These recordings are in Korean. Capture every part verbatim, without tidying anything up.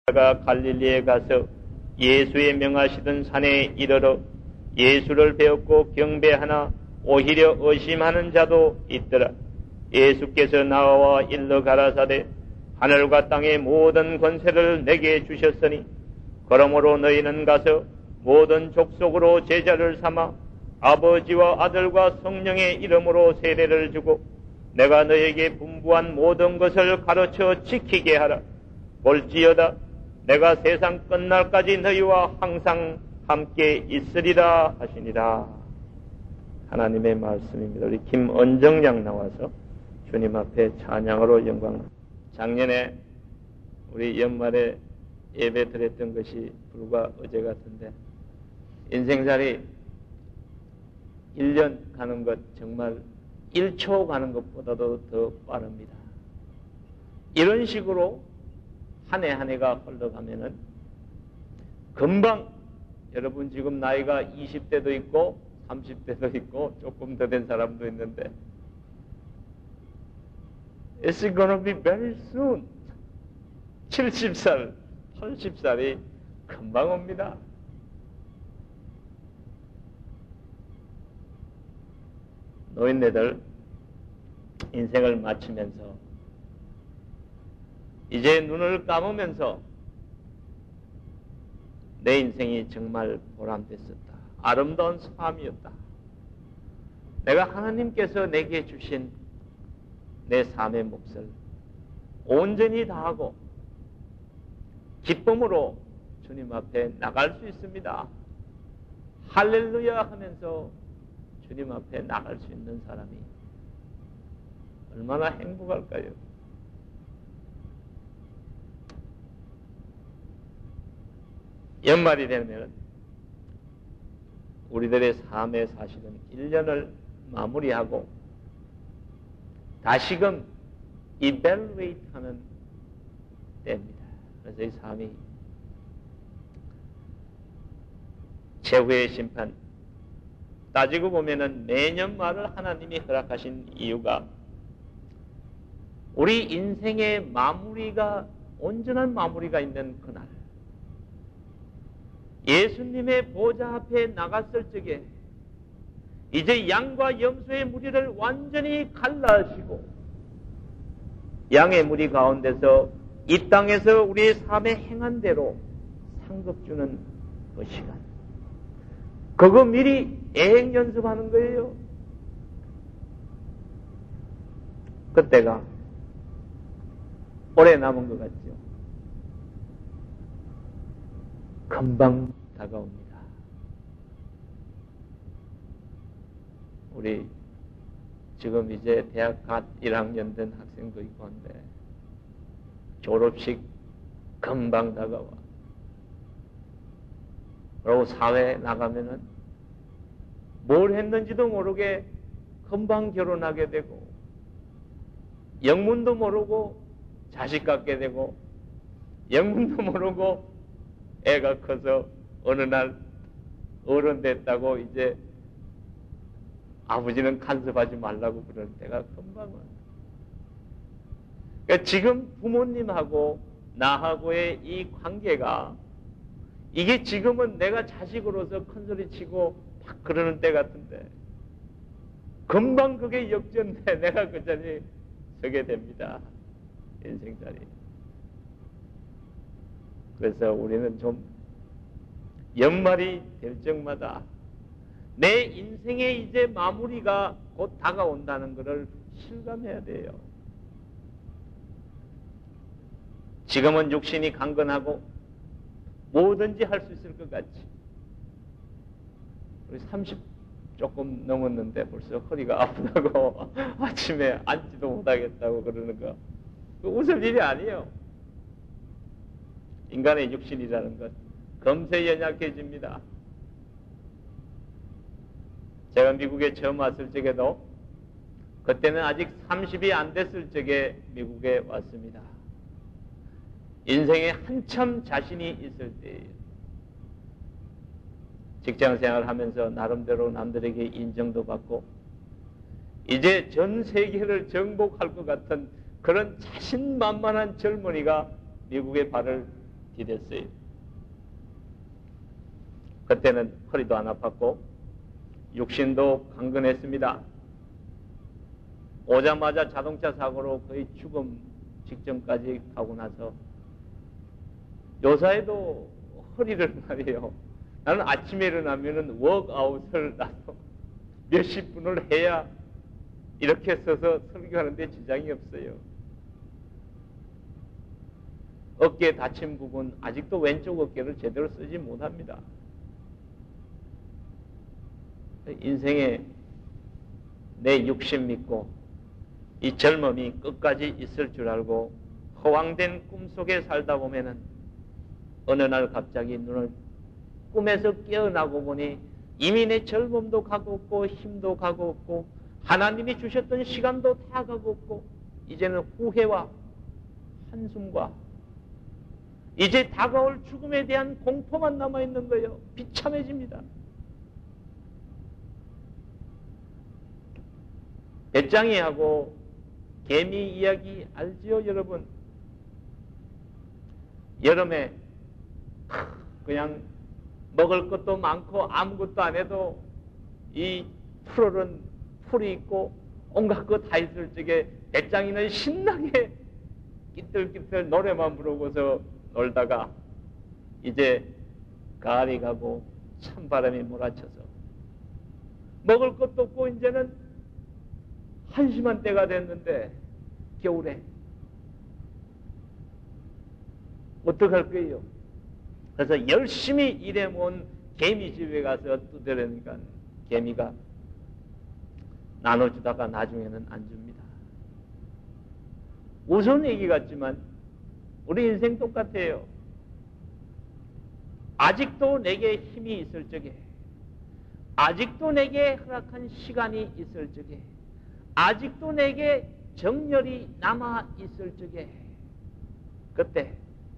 가 갈릴리에 가서 예수의 명하시던 산에 이르러 예수를 배웠고 경배하나 오히려 의심하는 자도 있더라. 예수께서 나와 일러 가라사대 하늘과 땅의 모든 권세를 내게 주셨으니 그러므로 너희는 가서 모든 족속으로 제자를 삼아 아버지와 아들과 성령의 이름으로 세례를 주고 내가 너에게 분부한 모든 것을 가르쳐 지키게 하라. 볼지어다 내가 세상 끝날까지 너희와 항상 함께 있으리라 하시니라. 하나님의 말씀입니다. 우리 김언정 양 나와서 주님 앞에 찬양으로 영광. 작년에 우리 연말에 예배 드렸던 것이 불과 어제 같은데 인생살이 일 년 가는 것 정말 일 초 가는 것보다도 더 빠릅니다. 이런 식으로 한 해 한 해가 흘러가면은 금방 여러분 지금 나이가 이십 대도 있고 삼십 대도 있고 조금 더 된 사람도 있는데 It's gonna be very soon. 칠십 살, 팔십 살이 금방 옵니다. 노인네들 인생을 마치면서 이제 눈을 감으면서 내 인생이 정말 보람됐었다. 아름다운 삶이었다. 내가 하나님께서 내게 주신 내 삶의 몫을 온전히 다하고 기쁨으로 주님 앞에 나갈 수 있습니다. 할렐루야 하면서 주님 앞에 나갈 수 있는 사람이 얼마나 행복할까요? 연말이 되면 우리들의 삶의 사실은 일 년을 마무리하고 다시금 evaluate 하는 때입니다. 그래서 이 삶이 최후의 심판 따지고 보면은 매년 말을 하나님이 허락하신 이유가 우리 인생의 마무리가 온전한 마무리가 있는 그날 예수님의 보좌 앞에 나갔을 적에 이제 양과 염소의 무리를 완전히 갈라하시고 양의 무리 가운데서 이 땅에서 우리의 삶에 행한 대로 상급 주는 그 시간 그거 미리 애행 연습하는 거예요. 그때가 오래 남은 것 같죠. 금방 다가옵니다. 우리 지금 이제 대학 갓 일 학년 된 학생도 있고 한데 졸업식 금방 다가와. 그리고 사회에 나가면은 뭘 했는지도 모르게 금방 결혼하게 되고 영문도 모르고 자식 갖게 되고 영문도 모르고 애가 커서 어느 날 어른 됐다고 이제 아버지는 간섭하지 말라고 그럴 때가 금방 와요. 그러니까 지금 부모님하고 나하고의 이 관계가 이게 지금은 내가 자식으로서 큰소리 치고 막 그러는 때 같은데 금방 그게 역전돼 내가 그 자리에 서게 됩니다. 인생자리. 그래서 우리는 좀 연말이 될 적마다 내 인생의 이제 마무리가 곧 다가온다는 것을 실감해야 돼요. 지금은 육신이 강건하고 뭐든지 할 수 있을 것 같지. 우리 삼십 조금 넘었는데 벌써 허리가 아프다고 아침에 앉지도 못하겠다고 그러는 거. 웃을 일이 아니에요. 인간의 육신이라는 것 금세 연약해집니다. 제가 미국에 처음 왔을 적에도 그때는 아직 삼십이 안 됐을 적에 미국에 왔습니다. 인생에 한참 자신이 있을 때예요. 직장생활을 하면서 나름대로 남들에게 인정도 받고 이제 전 세계를 정복할 것 같은 그런 자신만만한 젊은이가 미국에 발을 디뎠어요. 그때는 허리도 안 아팠고 육신도 강건했습니다. 오자마자 자동차 사고로 거의 죽음 직전까지 가고 나서 요사이도 허리를 말이에요. 나는 아침에 일어나면은 워크아웃을 나서 몇십 분을 해야 이렇게 서서 설교하는데 지장이 없어요. 어깨에 다친 부분 아직도 왼쪽 어깨를 제대로 쓰지 못합니다. 인생에 내 육신 믿고 이 젊음이 끝까지 있을 줄 알고 허황된 꿈속에 살다 보면은 어느 날 갑자기 눈을 꿈에서 깨어나고 보니 이미 내 젊음도 가고 없고 힘도 가고 없고 하나님이 주셨던 시간도 다 가고 없고 이제는 후회와 한숨과 이제 다가올 죽음에 대한 공포만 남아있는 거예요. 비참해집니다. 배짱이하고 개미 이야기 알지요, 여러분? 여름에 그냥 먹을 것도 많고 아무것도 안 해도 이 푸르른 풀이 있고 온갖 것 다 있을 적에 배짱이는 신나게 끼틀끼틀 노래만 부르고서 놀다가 이제 가을이 가고 찬바람이 몰아쳐서 먹을 것도 없고 이제는 한심한 때가 됐는데 겨울에 어떡할 거예요? 그래서 열심히 일해모은 개미집에 가서 두드리니까 개미가 나눠주다가 나중에는 안 줍니다. 우스운 얘기 같지만 우리 인생 똑같아요. 아직도 내게 힘이 있을 적에, 아직도 내게 허락한 시간이 있을 적에, 아직도 내게 정열이 남아 있을 적에, 그때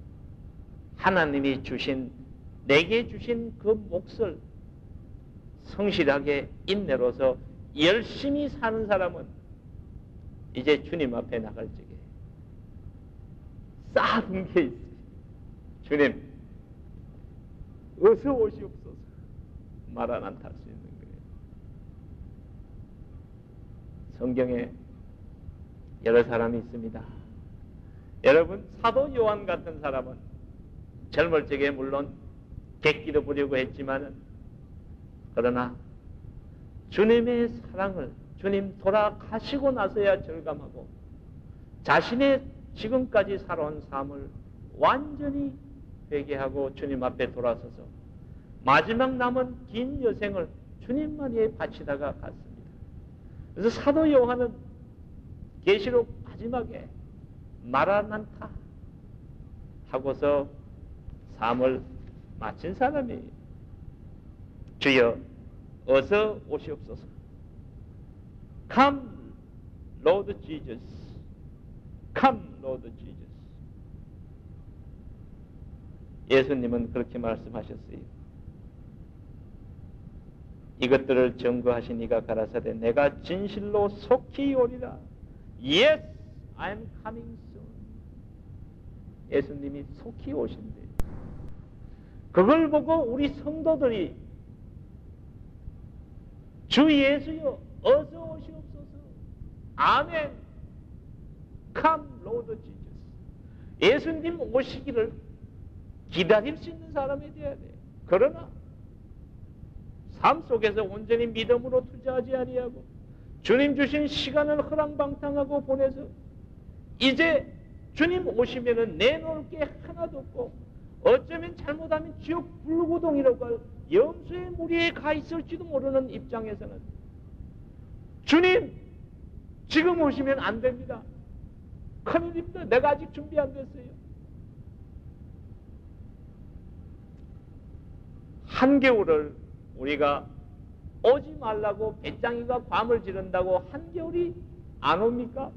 하나님이 주신, 내게 주신 그 몫을 성실하게 인내로서 열심히 사는 사람은 이제 주님 앞에 나갈 적에 쌓은 게 있어요. 주님, 어서 오시옵소서. 말 안 탈 수 있는 거예요. 성경에 여러 사람이 있습니다. 여러분, 사도 요한 같은 사람은 젊을 적에 물론 객기도 부리고 했지만은 그러나 주님의 사랑을, 주님 돌아가시고 나서야 절감하고 자신의 지금까지 살아온 삶을 완전히 회개하고 주님 앞에 돌아서서 마지막 남은 긴 여생을 주님만이 바치다가 갔습니다. 그래서 사도 요한은 계시록 마지막에 마라난타 하고서 삶을 마친 사람이에요. 주여 어서 오시옵소서. Come, Lord Jesus. Come, Lord Jesus. 예수님은 그렇게 말씀하셨어요. 이것들을 증거하신 이가 가라사대 내가 진실로 속히 오리라. Yes, I am coming soon. 예수님이 속히 오신대. 그걸 보고 우리 성도들이 주 예수여 어서 오시옵소서. 아멘. Come, Lord Jesus. 예수님 오시기를 기다릴 수 있는 사람이 되어야 돼. 그러나 삶 속에서 온전히 믿음으로 투자하지 아니하고 주님 주신 시간을 허랑방탕하고 보내서 이제 주님 오시면은 내놓을 게 하나도 없고 어쩌면 잘못하면 지옥 불구덩이라고 할 염소의 무리에 가 있을지도 모르는 입장에서는 주님 지금 오시면 안 됩니다. 큰일입니다. 내가 아직 준비 안 됐어요. 한겨울을 우리가 오지 말라고 배짱이가 괌을 지른다고 한겨울이 안 옵니까?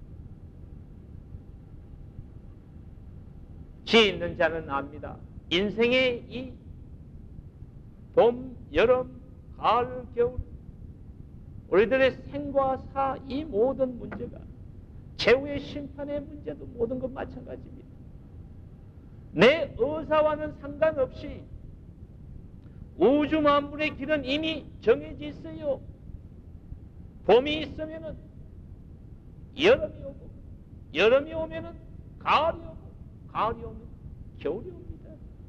지혜 있는 자는 압니다. 인생의 이 봄, 여름, 가을, 겨울 우리들의 생과 사 이 모든 문제가 최후의 심판의 문제도 모든 것 마찬가지입니다. 내 의사와는 상관없이 우주 만물의 길은 이미 정해져 있어요. 봄이 있으면은 여름이 오고, 여름이 오면은 가을이 오고, 가을이 오면 겨울이 옵니다.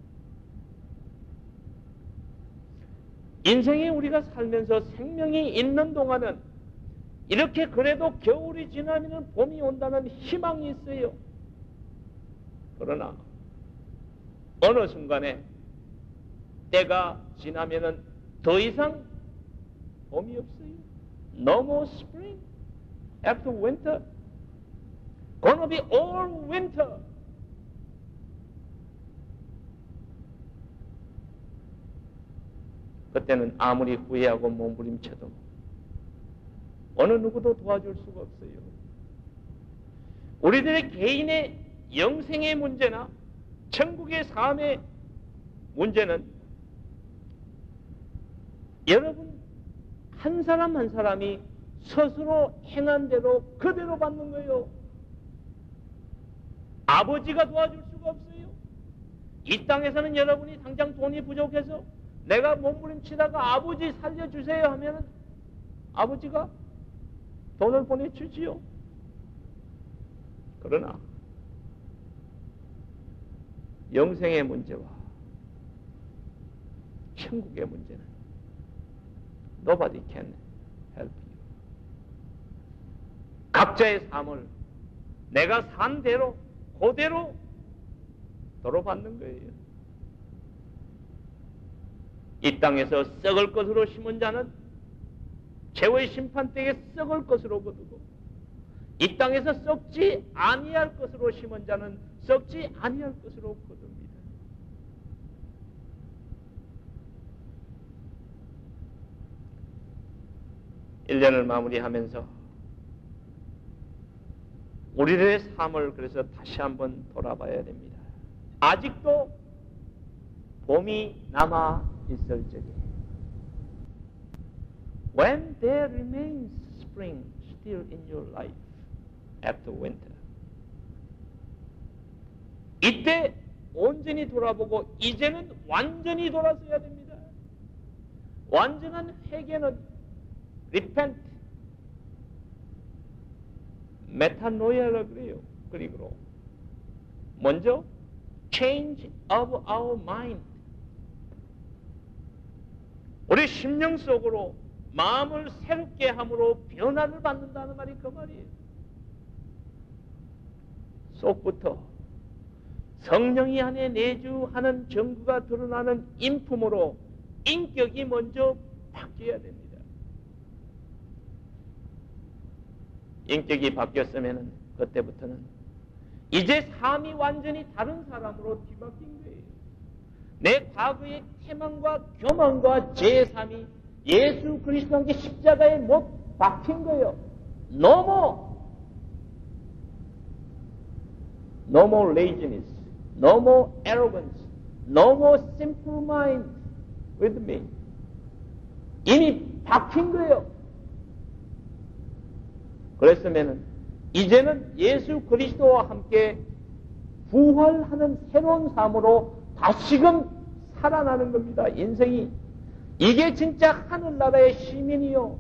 인생에 우리가 살면서 생명이 있는 동안은 이렇게 그래도 겨울이 지나면 봄이 온다는 희망이 있어요. 그러나 어느 순간에 때가 지나면은 더 이상 봄이 없어요. No more spring after winter. Gonna be all winter. 그때는 아무리 후회하고 몸부림쳐도 어느 누구도 도와줄 수가 없어요. 우리들의 개인의 영생의 문제나 천국의 삶의 문제는 여러분 한 사람 한 사람이 스스로 행한 대로 그대로 받는 거예요. 아버지가 도와줄 수가 없어요. 이 땅에서는 여러분이 당장 돈이 부족해서 내가 몸부림치다가 아버지 살려주세요 하면 아버지가 돈을 보내주지요. 그러나 영생의 문제와 천국의 문제는 Nobody can help you. 각자의 삶을 내가 산 대로 그대로 도로받는 거예요. 이 땅에서 썩을 것으로 심은 자는 최후의 심판대에 썩을 것으로 거두고 이 땅에서 썩지 아니할 것으로 심은 자는 썩지 아니할 것으로 거둡니다. 일 년을 마무리하면서 우리들의 삶을 그래서 다시 한번 돌아봐야 됩니다. 아직도 봄이 남아 있을 적에 When there remains spring still in your life after winter 이때 온전히 돌아보고 이제는 완전히 돌아서야 됩니다. 완전한 회개는 repent, 메타노이아라 그래요. 그리고 먼저 change of our mind. 우리 심령 속으로 마음을 새롭게 함으로 변화를 받는다는 말이 그 말이에요. 속부터 성령이 안에 내주하는 정구가 드러나는 인품으로 인격이 먼저 바뀌어야 됩니다. 인격이 바뀌었으면 그때부터는 이제 삶이 완전히 다른 사람으로 뒤바뀐 거예요. 내 과거의 태만과 교만과 제삼이 예수 그리스도와 함께 십자가에 못 박힌 거예요. No more. No more laziness. No more arrogance. No more simple mind with me. 이미 박힌 거예요. 그랬으면 이제는 예수 그리스도와 함께 부활하는 새로운 삶으로 다시금 살아나는 겁니다. 인생이. 이게 진짜 하늘나라의 시민이요.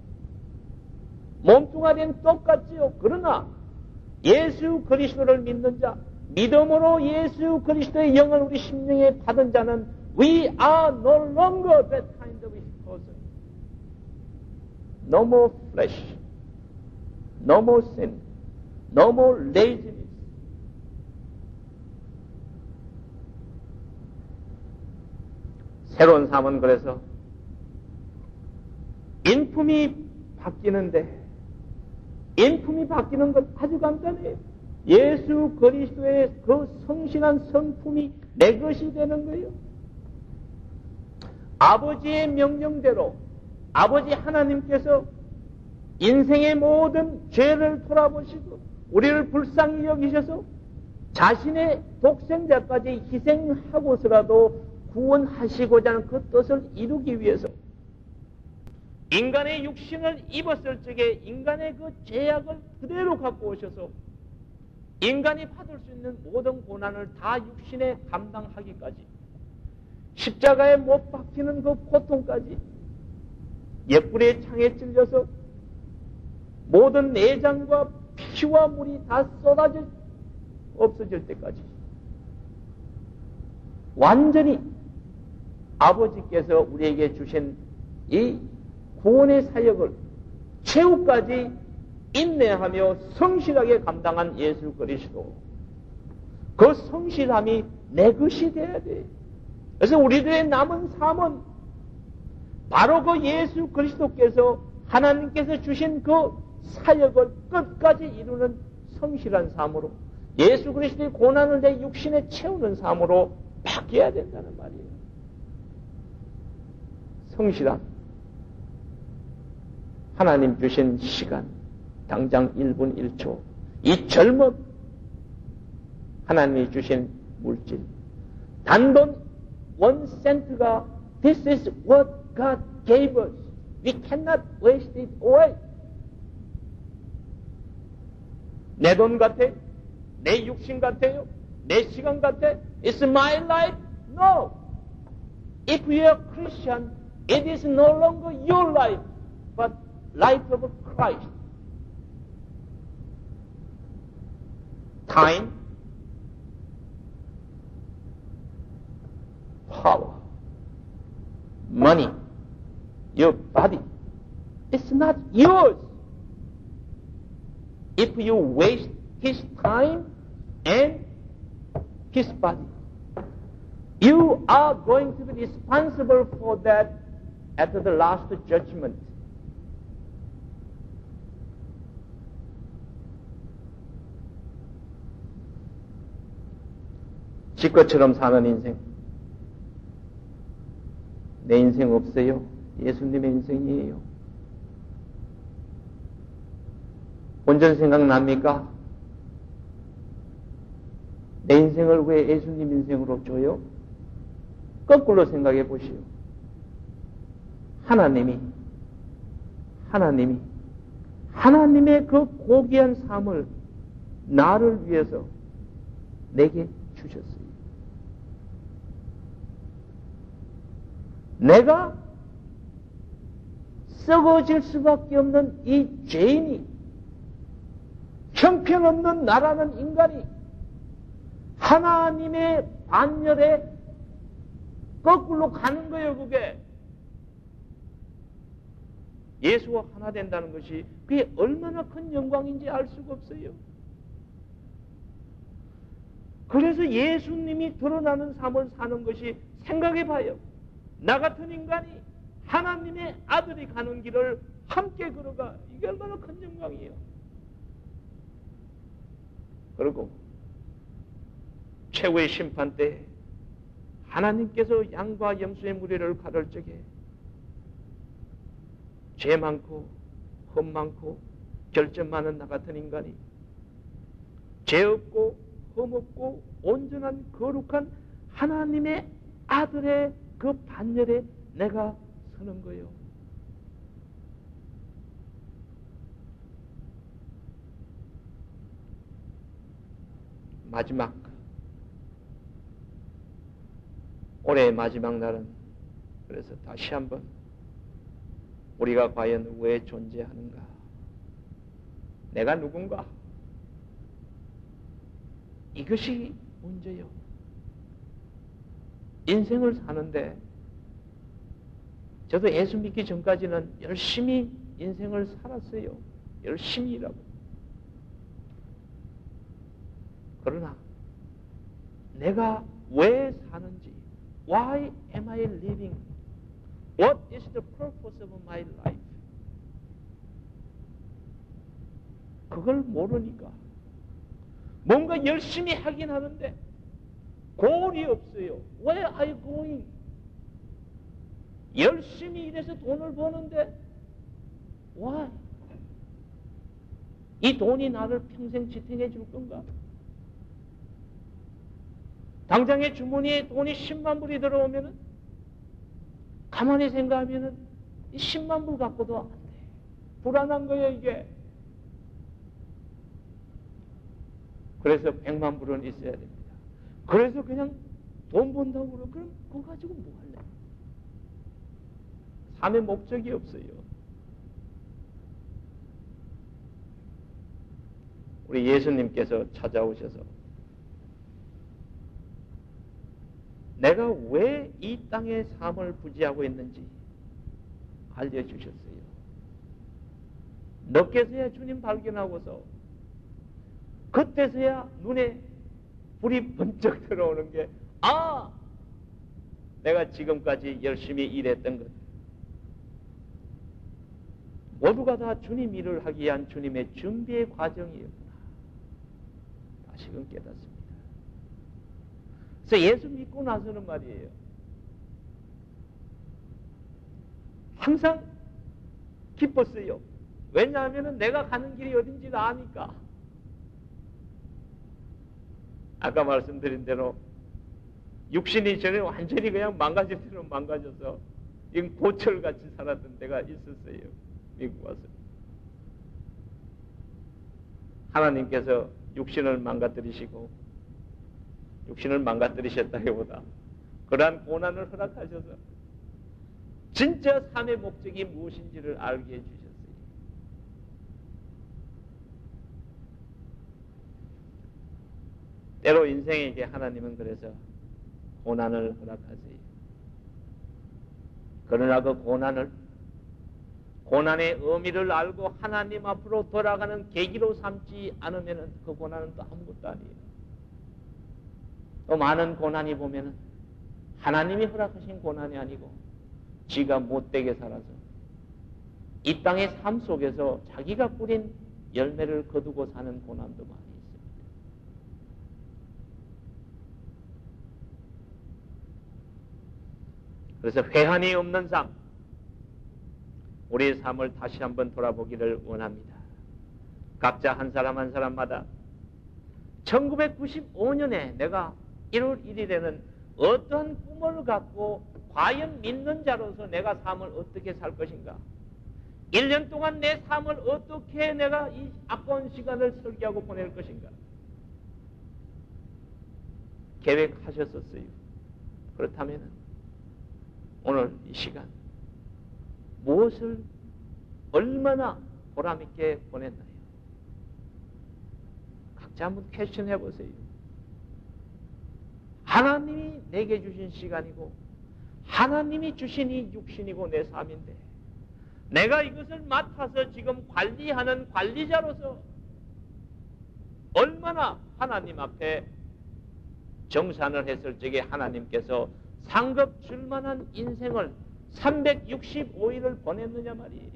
몸뚱아리는 똑같지요. 그러나 예수 그리스도를 믿는 자, 믿음으로 예수 그리스도의 영을 우리 심령에 받은 자는 We are no longer that kind of person. No more flesh. No more sin. No more laziness. 새로운 삶은 그래서 인품이 바뀌는데 인품이 바뀌는 건 아주 간단해요. 예수 그리스도의 그 성실한 성품이 내 것이 되는 거예요. 아버지의 명령대로 아버지 하나님께서 인생의 모든 죄를 돌아보시고 우리를 불쌍히 여기셔서 자신의 독생자까지 희생하고서라도 구원하시고자 하는 그 뜻을 이루기 위해서 인간의 육신을 입었을 적에 인간의 그 죄악을 그대로 갖고 오셔서 인간이 받을 수 있는 모든 고난을 다 육신에 감당하기까지, 십자가에 못 박히는 그 고통까지, 옆구리에 창에 찔려서 모든 내장과 피와 물이 다 쏟아져 없어질 때까지 완전히 아버지께서 우리에게 주신 이 구원의 사역을 최후까지 인내하며 성실하게 감당한 예수 그리스도, 그 성실함이 내 것이 되어야 돼. 그래서 우리들의 남은 삶은 바로 그 예수 그리스도께서 하나님께서 주신 그 사역을 끝까지 이루는 성실한 삶으로, 예수 그리스도의 고난을 내 육신에 채우는 삶으로 바뀌어야 된다는 말이에요. 성실함. 하나님 주신 시간, 당장 일 분 일 초, 이 젊음, 하나님이 주신 물질, 단돈 원 센트가 This is what God gave us. We cannot waste it away. 내 돈 같아? 내 육신 같아요? 내 시간 같아? It's my life? No. If you are Christian, it is no longer your life, but life of Christ. Time, power, money, your body, it's not yours. If you waste his time and his body, you are going to be responsible for that at the last judgment. 지껏처럼 사는 인생, 내 인생 없어요. 예수님의 인생이에요. 본전 생각납니까? 내 인생을 왜 예수님 인생으로 줘요? 거꾸로 생각해 보시오. 하나님이, 하나님이, 하나님의 그 고귀한 삶을 나를 위해서 내게 주셨어요. 내가 썩어질 수밖에 없는 이 죄인이, 형편없는 나라는 인간이 하나님의 반열에 거꾸로 가는 거예요. 그게 예수와 하나 된다는 것이 그게 얼마나 큰 영광인지 알 수가 없어요. 그래서 예수님이 드러나는 삶을 사는 것이, 생각해 봐요. 나 같은 인간이 하나님의 아들이 가는 길을 함께 걸어가. 이게 얼마나 큰 영광이에요. 그리고 최후의 심판 때 하나님께서 양과 염소의 무리를 가를 적에 죄 많고 흠 많고 결점 많은 나 같은 인간이 죄 없고 흠 없고 온전한 거룩한 하나님의 아들의 그 반열에 내가 서는 거예요. 마지막, 올해의 마지막 날은, 그래서 다시 한번 우리가 과연 왜 존재하는가? 내가 누군가? 이것이 문제요. 인생을 사는데, 저도 예수 믿기 전까지는 열심히 인생을 살았어요. 열심히 일하고. 그러나 내가 왜 사는지, Why am I living? What is the purpose of my life? 그걸 모르니까 뭔가 열심히 하긴 하는데 고울이 없어요. Where are you going? 열심히 일해서 돈을 버는데 Why? 이 돈이 나를 평생 지탱해 줄 건가? 당장에 주머니에 돈이 십만 불이 들어오면은 가만히 생각하면은 이 십만 불 갖고도 안 돼. 불안한 거예요, 이게. 그래서 백만 불은 있어야 됩니다. 그래서 그냥 돈 번다고 그러 그럼 그거 가지고 뭐 할래? 삶의 목적이 없어요. 우리 예수님께서 찾아오셔서 내가 왜 이 땅의 삶을 부지하고 있는지 알려주셨어요. 늦게서야 주님 발견하고서 그때서야 눈에 불이 번쩍 들어오는 게, 아! 내가 지금까지 열심히 일했던 것, 모두가 다 주님 일을 하기 위한 주님의 준비의 과정이었구나. 다시금 깨닫습니다. 그래서 예수 믿고 나서는 말이에요, 항상 기뻤어요. 왜냐하면 내가 가는 길이 어딘지를 아니까. 아까 말씀드린 대로 육신이 전에 완전히 그냥 망가질 대로 망가져서 이건 고철같이 살았던 때가 있었어요. 미국 와서. 하나님께서 육신을 망가뜨리시고, 육신을 망가뜨리셨다기보다 그러한 고난을 허락하셔서 진짜 삶의 목적이 무엇인지를 알게 해주셨어요. 때로 인생에게 하나님은 그래서 고난을 허락하세요. 그러나 그 고난을, 고난의 의미를 알고 하나님 앞으로 돌아가는 계기로 삼지 않으면 그 고난은 또 아무것도 아니에요. 또 많은 고난이 보면 하나님이 허락하신 고난이 아니고 지가 못되게 살아서 이 땅의 삶 속에서 자기가 뿌린 열매를 거두고 사는 고난도 많이 있습니다. 그래서 회한이 없는 삶, 우리의 삶을 다시 한번 돌아보기를 원합니다. 각자 한 사람 한 사람마다 천구백구십오 년에 내가 일월 일일에는 어떤 꿈을 갖고 과연 믿는 자로서 내가 삶을 어떻게 살 것인가, 일 년 동안 내 삶을 어떻게 내가 이 아까운 시간을 설계하고 보낼 것인가 계획하셨었어요. 그렇다면 오늘 이 시간 무엇을 얼마나 보람있게 보냈나요? 각자 한번 퀘스천해 보세요. 하나님이 내게 주신 시간이고 하나님이 주신 이 육신이고 내 삶인데 내가 이것을 맡아서 지금 관리하는 관리자로서 얼마나 하나님 앞에 정산을 했을 적에 하나님께서 상급 줄 만한 인생을 삼백육십오 일을 보냈느냐 말이에요.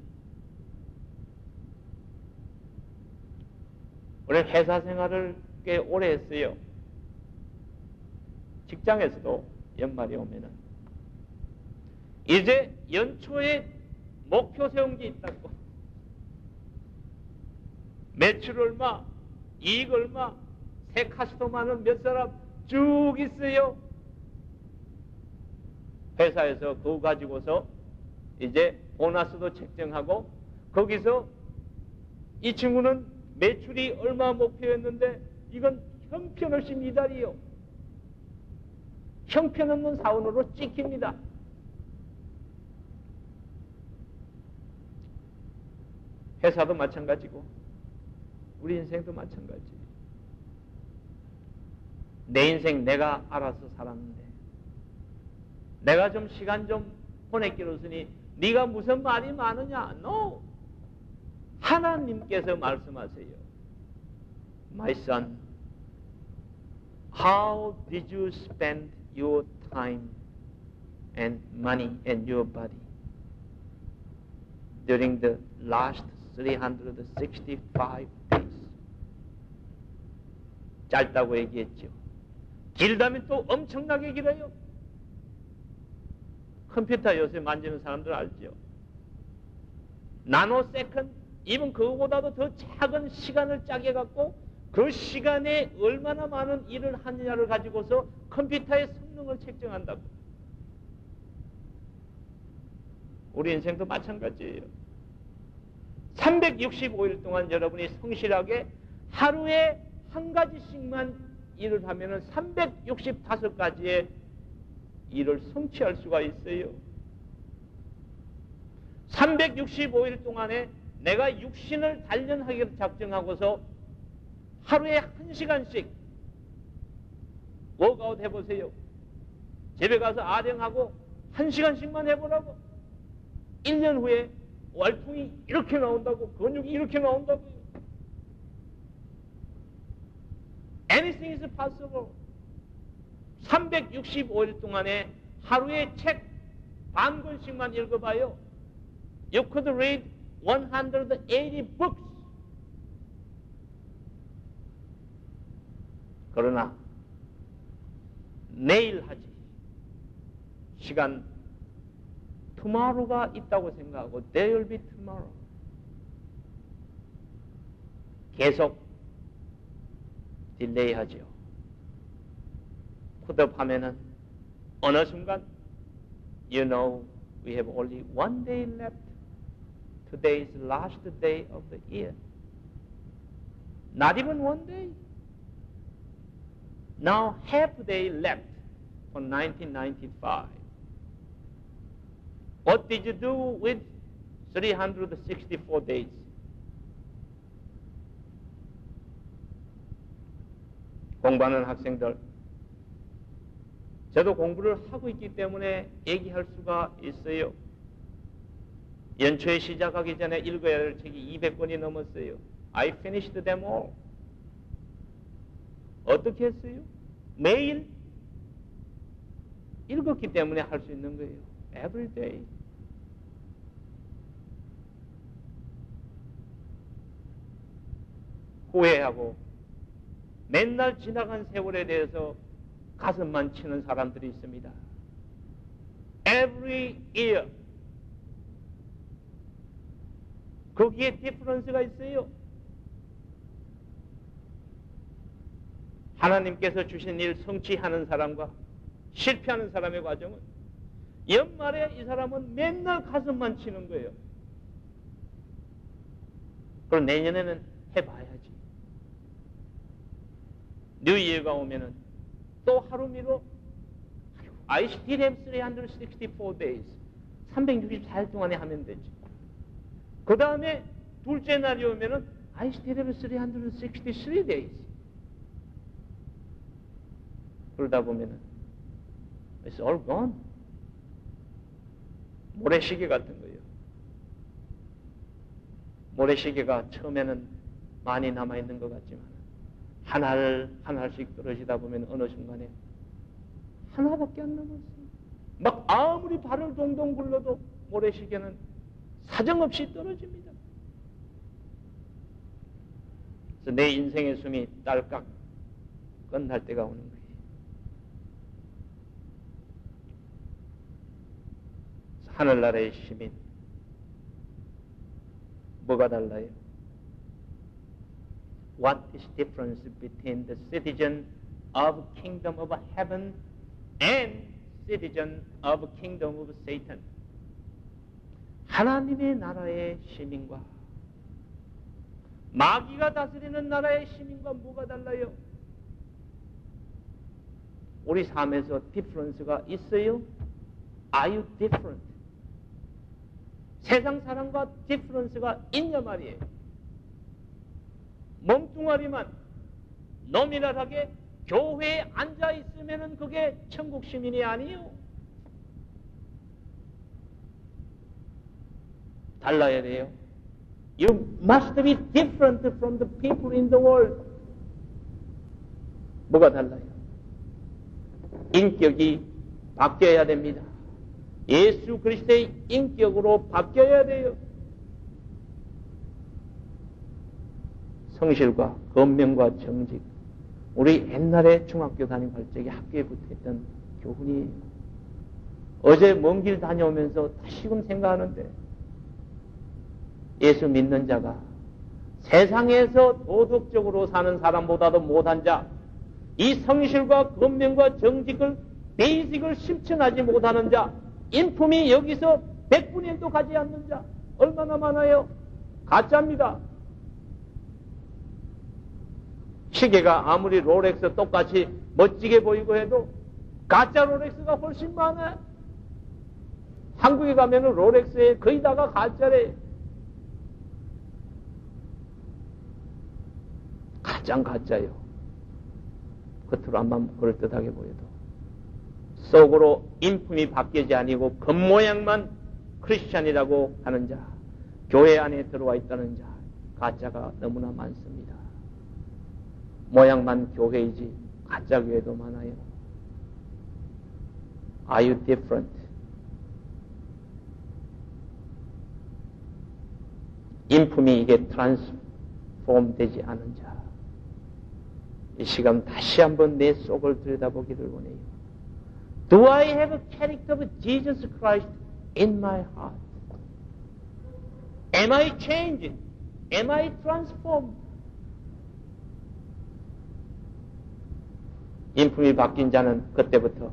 우리 회사 생활을 꽤 오래 했어요. 직장에서도 연말이 오면은 이제 연초에 목표 세운 게 있다고, 매출 얼마, 이익 얼마, 새 카스터마는 몇 사람 쭉 있어요. 회사에서 그거 가지고서 이제 보너스도 책정하고, 거기서 이 친구는 매출이 얼마 목표였는데 이건 형편없이 미달이요. 형편없는 사원으로 찍힙니다. 회사도 마찬가지고 우리 인생도 마찬가지. 내 인생 내가 알아서 살았는데 내가 좀 시간 좀 보냈기로서니 네가 무슨 말이 많으냐? No! 하나님께서 말씀하세요. My son, how did you spend your time and money and your body during the last three hundred sixty-five days? 짧다고 얘기했죠. 길다면 또 엄청나게 길어요. 컴퓨터 요새 만지는 사람들 알죠? 나노 세컨드, 이번 그거보다도 더 작은 시간을 짜게 갖고 그 시간에 얼마나 많은 일을 하느냐를 가지고서 컴퓨터의 성능을 책정한다고. 우리 인생도 마찬가지예요. 삼백육십오 일 동안 여러분이 성실하게 하루에 한 가지씩만 일을 하면은 삼백육십오 가지의 일을 성취할 수가 있어요. 삼백육십오 일 동안에 내가 육신을 단련하기로 작정하고서 하루에 한 시간씩 워크아웃 해보세요. 집에 가서 아령하고 한 시간씩만 해보라고. 일 년 후에 월통이 이렇게 나온다고, 근육이 이렇게 나온다고. Anything is possible. 삼백육십오 일 동안에 하루에 책 반 권씩만 읽어봐요. You could read one hundred eighty books. 그러나 내일 하지. 시간 tomorrow가 있다고 생각하고 there will be tomorrow. 계속 딜레이 하죠. 푸드업하면은 어느 순간 you know we have only one day left. Today is the last day of the year. Not even one day. Now half day left for nineteen ninety-five. What did you do with three hundred sixty-four days? 공부하는 학생들, 저도 공부를 하고 있기 때문에 얘기할 수가 있어요. 연초에 시작하기 전에 읽어야 할 책이 이백 권이 넘었어요. I finished them all. 어떻게 했어요? 매일 읽었기 때문에 할 수 있는 거예요. Every day. 후회하고 맨날 지나간 세월에 대해서 가슴만 치는 사람들이 있습니다. Every year. 거기에 디퍼런스가 있어요. 하나님께서 주신 일 성취하는 사람과 실패하는 사람의 과정은 연말에 이 사람은 맨날 가슴만 치는 거예요. 그럼 내년에는 해봐야지. 뉴이어가 오면은 또 하루 미뤄. I still have three hundred sixty-four days. 삼백육십사 일 동안에 하면 되지. 그 다음에 둘째 날이 오면은 I still have three hundred sixty-three days. 그러다 보면은 it's all gone. 모래시계 같은 거예요. 모래시계가 처음에는 많이 남아있는 것 같지만 하나를 하나씩 떨어지다 보면 어느 순간에 하나밖에 안 남았어요. 막 아무리 발을 동동 굴러도 모래시계는 사정없이 떨어집니다. 그래서 내 인생의 숨이 딸깍 끝날 때가 오는 거예요. 하늘나라의 시민 뭐가 달라요? What is difference between the citizen of kingdom of heaven and citizen of kingdom of Satan? 하나님의 나라의 시민과 마귀가 다스리는 나라의 시민과 뭐가 달라요? 우리 삶에서 difference가 있어요? Are you different? 세상 사람과 difference가 있냐 말이에요. 몸뚱아리만 노미널하게 교회에 앉아 있으면은 그게 천국 시민이 아니에요. 달라야 돼요. You must be different from the people in the world. 뭐가 달라요? 인격이 바뀌어야 됩니다. 예수 그리스도의 인격으로 바뀌어야 돼요. 성실과 권명과 정직. 우리 옛날에 중학교 다니고 할 적에 학교에 붙어있던 교훈이에요. 어제 먼 길 다녀오면서 다시금 생각하는데 예수 믿는 자가 세상에서 도덕적으로 사는 사람보다도 못한 자, 이 성실과 권명과 정직을 베이직을 실천하지 못하는 자, 인품이 여기서 백분의 일도 가지 않는 자 얼마나 많아요? 가짜입니다. 시계가 아무리 롤렉스 똑같이 멋지게 보이고 해도 가짜 롤렉스가 훨씬 많아요. 한국에 가면은 롤렉스에 거의 다가 가짜래. 가장 가짜요. 겉으로 한번 그럴듯하게 보여도 속으로 인품이 바뀌지 아니고 겉모양만 크리스찬이라고 하는 자, 교회 안에 들어와 있다는 자, 가짜가 너무나 많습니다. 모양만 교회이지 가짜 교회도 많아요. Are you different? 인품이 이게 트랜스폼 되지 않은 자, 이 시간 다시 한번 내 속을 들여다보기를 원해요. Do I have a character of Jesus Christ in my heart? Am I changed? Am I transformed? 인품이 바뀐 자는 그때부터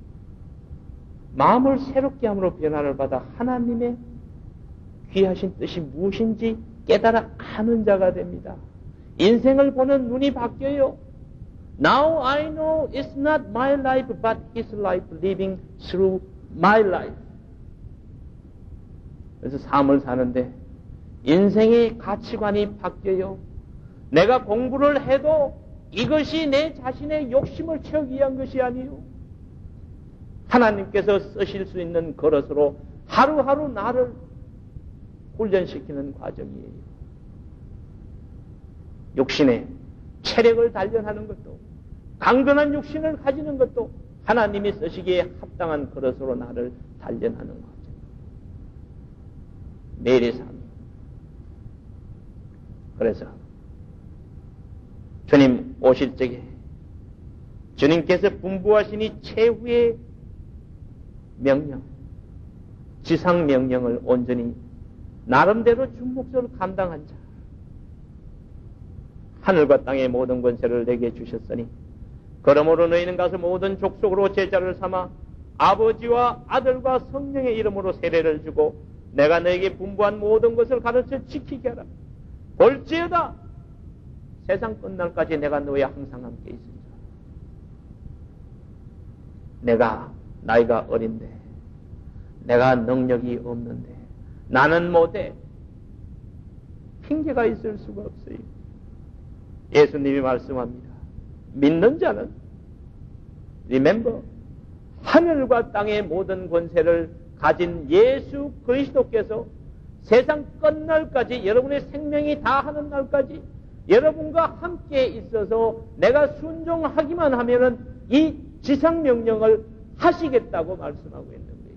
마음을 새롭게 함으로 변화를 받아 하나님의 귀하신 뜻이 무엇인지 깨달아 아는 자가 됩니다. 인생을 보는 눈이 바뀌어요. Now I know it's not my life but His life living through my life. 그래서 삶을 사는데 인생의 가치관이 바뀌어요. 내가 공부를 해도 이것이 내 자신의 욕심을 채우기 위한 것이 아니요. 하나님께서 쓰실 수 있는 그릇으로 하루하루 나를 훈련시키는 과정이에요. 욕심에 체력을 단련하는 것도, 강건한 육신을 가지는 것도 하나님이 쓰시기에 합당한 그릇으로 나를 단련하는 과정. 매일의 삶. 그래서 주님 오실 적에 주님께서 분부하시니 최후의 명령, 지상 명령을 온전히 나름대로 준 몫을 감당한 자, 하늘과 땅의 모든 권세를 내게 주셨으니 그러므로 너희는 가서 모든 족속으로 제자를 삼아 아버지와 아들과 성령의 이름으로 세례를 주고 내가 너에게 분부한 모든 것을 가르쳐 지키게 하라. 볼지어다 세상 끝날까지 내가 너와 항상 함께 있습니다. 내가 나이가 어린데, 내가 능력이 없는데, 나는 못해. 핑계가 있을 수가 없어요. 예수님이 말씀합니다. 믿는 자는 remember 하늘과 땅의 모든 권세를 가진 예수 그리스도께서 세상 끝날까지 여러분의 생명이 다하는 날까지 여러분과 함께 있어서 내가 순종하기만 하면은 이 지상 명령을 하시겠다고 말씀하고 있는 거예요.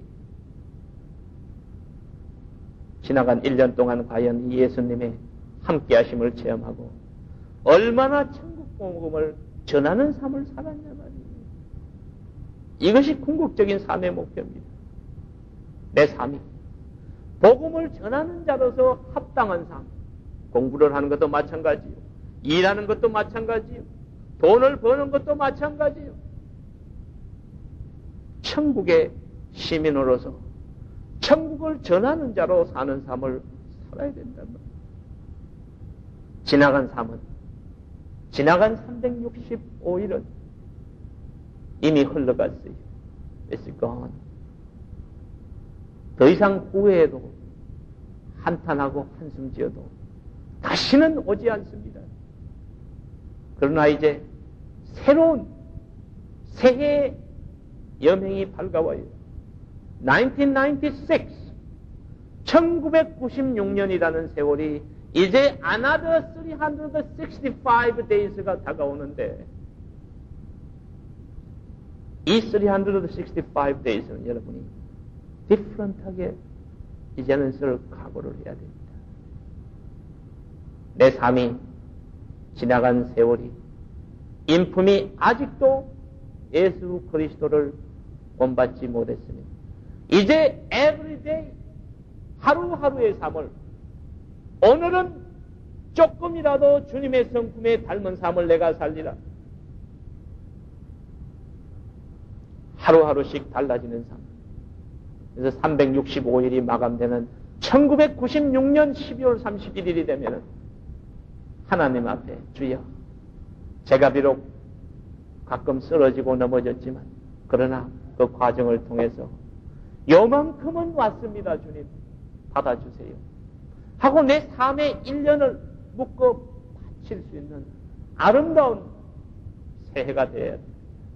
지나간 일 년 동안 과연 예수님의 함께 하심을 체험하고 얼마나 천국 복음을 전하는 삶을 살았냐 말이에요. 이것이 궁극적인 삶의 목표입니다. 내 삶이 복음을 전하는 자로서 합당한 삶. 공부를 하는 것도 마찬가지요. 일하는 것도 마찬가지요. 돈을 버는 것도 마찬가지요. 천국의 시민으로서 천국을 전하는 자로 사는 삶을 살아야 된단 말이에요. 지나간 삶은, 지나간 삼백육십오 일은 이미 흘러갔어요. It's gone. 더 이상 후회해도 한탄하고 한숨 지어도 다시는 오지 않습니다. 그러나 이제 새로운 새해의 여명이 밝아와요. 천구백구십육, 천구백구십육 년이라는 세월이 이제 another 삼백육십오 days가 다가오는데 이 삼백육십오 days는 여러분이 different하게 이제는 쓸 각오를 해야 됩니다. 내 삶이 지나간 세월이 인품이 아직도 예수 그리스도를 본받지 못했으면 이제 everyday 하루하루의 삶을 오늘은 조금이라도 주님의 성품에 닮은 삶을 내가 살리라. 하루하루씩 달라지는 삶. 그래서 삼백육십오 일이 마감되는 천구백구십육 년 십이월 삼십일 일이 되면은 하나님 앞에 주여 제가 비록 가끔 쓰러지고 넘어졌지만 그러나 그 과정을 통해서 요만큼은 왔습니다. 주님 받아주세요 하고 내 삶의 일 년을 묶어 바칠 수 있는 아름다운 새해가 되어야 됩니다.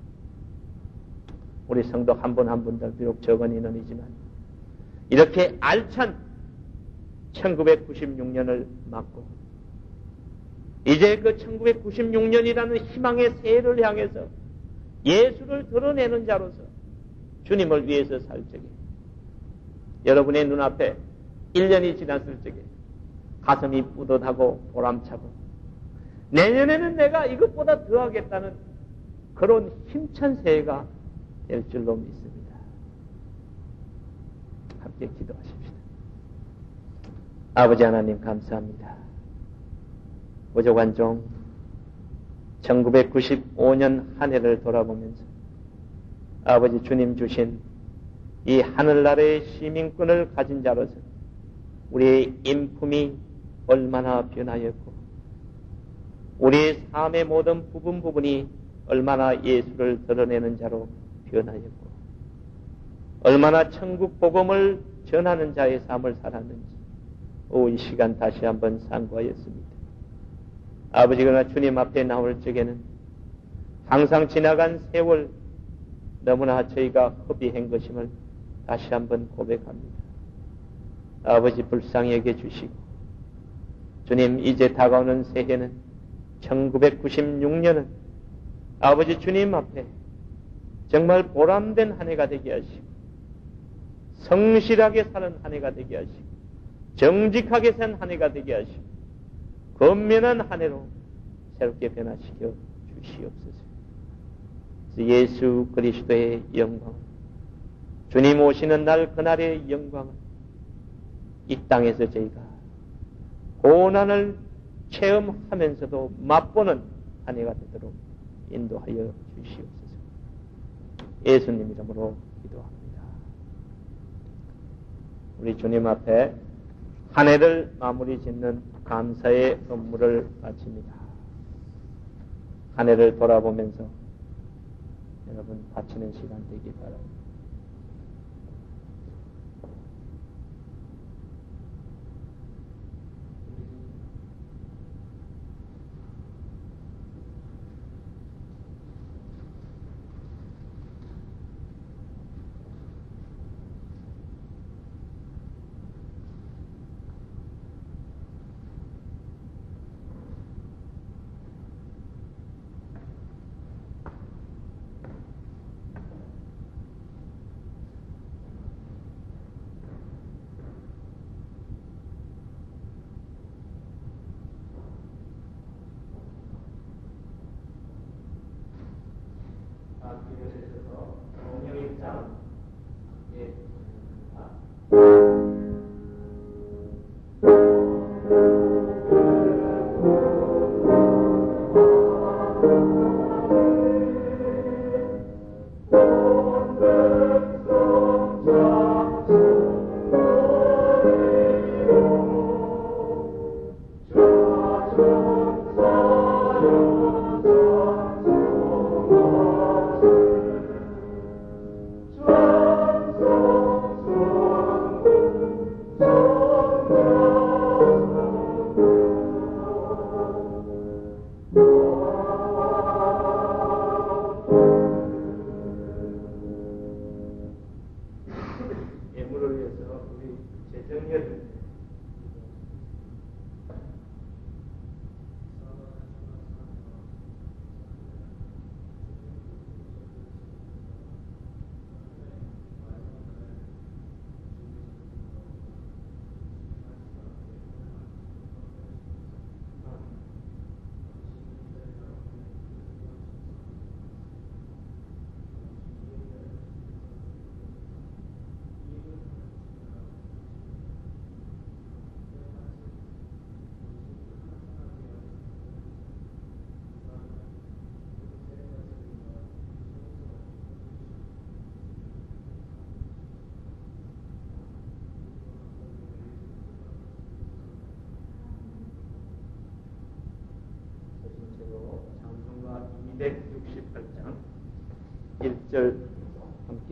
우리 성도 한 분 한 분들 비록 적은 인원이지만 이렇게 알찬 천구백구십육 년을 맞고 이제 그 천구백구십육 년이라는 희망의 새해를 향해서 예수를 드러내는 자로서 주님을 위해서 살 적에 여러분의 눈앞에 일 년이 지났을 적에 가슴이 뿌듯하고 보람차고 내년에는 내가 이것보다 더 하겠다는 그런 힘찬 새해가 될 줄로 믿습니다. 함께 기도하십시다. 아버지 하나님 감사합니다. 부족한 종 천구백구십오 년 한 해를 돌아보면서 아버지 주님 주신 이 하늘나라의 시민권을 가진 자로서 우리의 인품이 얼마나 변하였고 우리의 삶의 모든 부분 부분이 얼마나 예수를 드러내는 자로 변하였고 얼마나 천국 복음을 전하는 자의 삶을 살았는지 오, 이 시간 다시 한번 상고하였습니다. 아버지 그러나 주님 앞에 나올 적에는 항상 지나간 세월 너무나 저희가 허비한 것임을 다시 한번 고백합니다. 아버지 불쌍히 여겨 주시고 주님 이제 다가오는 새해는 천구백구십육 년은 아버지 주님 앞에 정말 보람된 한 해가 되게 하시고 성실하게 사는 한 해가 되게 하시고 정직하게 산 한 해가 되게 하시고 건면한 한 해로 새롭게 변화시켜 주시옵소서. 예수 그리스도의 영광 주님 오시는 날 그날의 영광은 이 땅에서 저희가 고난을 체험하면서도 맛보는 한 해가 되도록 인도하여 주시옵소서. 예수님 이름으로 기도합니다. 우리 주님 앞에 한 해를 마무리 짓는 감사의 업무를 마칩니다. 한 해를 돌아보면서 여러분 바치는 시간 되기 바랍니다.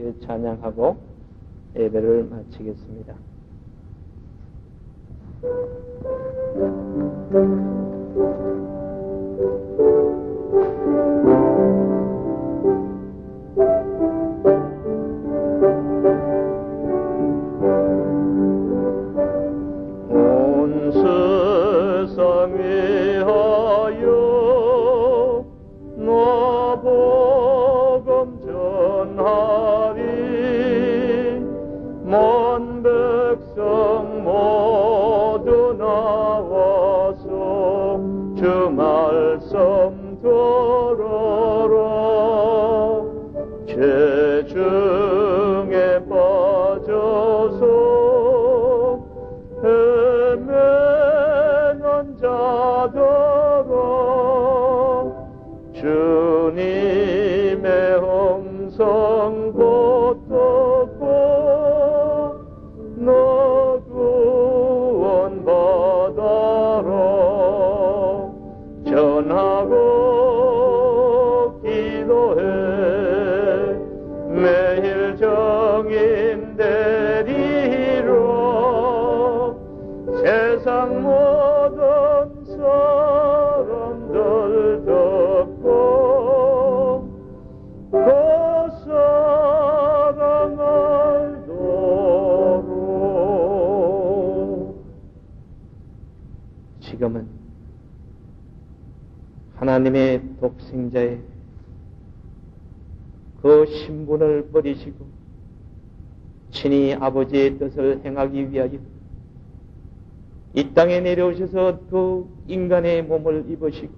찬양하고 예배를 마치겠습니다. 온 세상 위하여 나 복음 전하리 먼 백성 모두 나와서 주 말씀 들어라 죄 중에 빠져서 헤매는 자들아 주님의 음성 곧 듣고 너 구원 받아라 전하고 기도해 매일 정인 되리라 세상 모든 사람들 듣고 그 사랑 알도록 지금은 하나님의 독생자의 그 신분을 버리시고 친히 아버지의 뜻을 행하기 위하여 이 땅에 내려오셔서 그 인간의 몸을 입으시고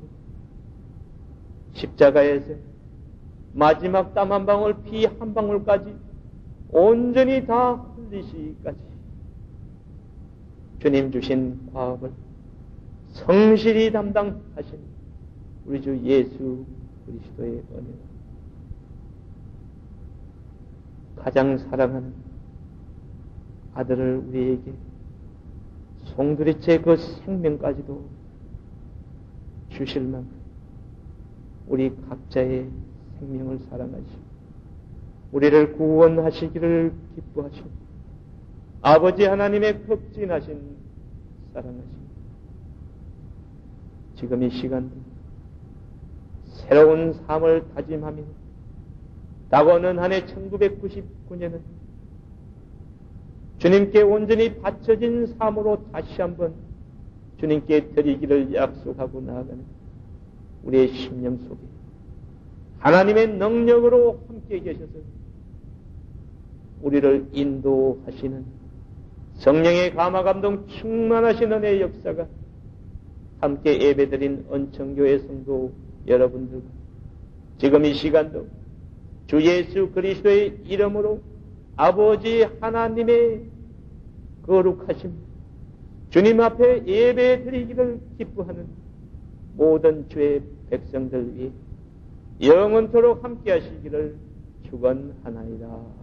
십자가에서 마지막 땀 한 방울 피 한 방울까지 온전히 다 흘리시기까지 주님 주신 과업을 성실히 담당하신 우리 주 예수 그리스도의 은혜와 가장 사랑하는 아들을 우리에게 송두리째 그 생명까지도 주실 만큼 우리 각자의 생명을 사랑하시고 우리를 구원하시기를 기뻐하시고 아버지 하나님의 극진하신 사랑하시고 지금 이 시간도 새로운 삶을 다짐하며 다가오는 한 해 천구백구십구 년은 주님께 온전히 바쳐진 삶으로 다시 한번 주님께 드리기를 약속하고 나아가는 우리의 심령 속에 하나님의 능력으로 함께 계셔서 우리를 인도하시는 성령의 감화감동 충만하신 은혜의 역사가 함께 예배드린 은총교회 성도 여러분들과 지금 이 시간도 주 예수 그리스도의 이름으로 아버지 하나님의 거룩하심 주님 앞에 예배 드리기를 기뻐하는 모든 주의 백성들 위해 영원토록 함께 하시기를 축원하나이다.